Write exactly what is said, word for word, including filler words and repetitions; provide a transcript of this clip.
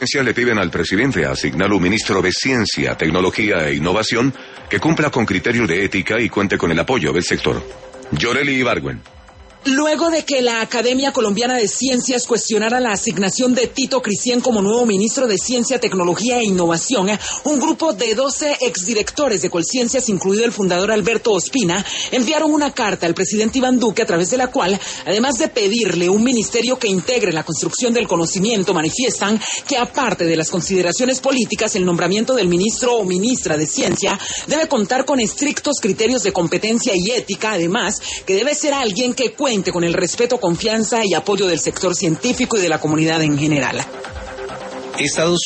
le piden al presidente asignar un ministro de Ciencia, Tecnología e Innovación que cumpla con criterios de ética y cuente con el apoyo del sector. Yoreli Ibargüen. Luego de que la Academia Colombiana de Ciencias cuestionara la asignación de Tito Cristián como nuevo ministro de Ciencia, Tecnología e Innovación, un grupo de doce exdirectores de Colciencias, incluido el fundador Alberto Ospina, enviaron una carta al presidente Iván Duque a través de la cual, además de pedirle un ministerio que integre la construcción del conocimiento, manifiestan que aparte de las consideraciones políticas, el nombramiento del ministro o ministra de Ciencia debe contar con estrictos criterios de competencia y ética, además que debe ser alguien que cuente con el respeto, confianza y apoyo del sector científico y de la comunidad en general. Estados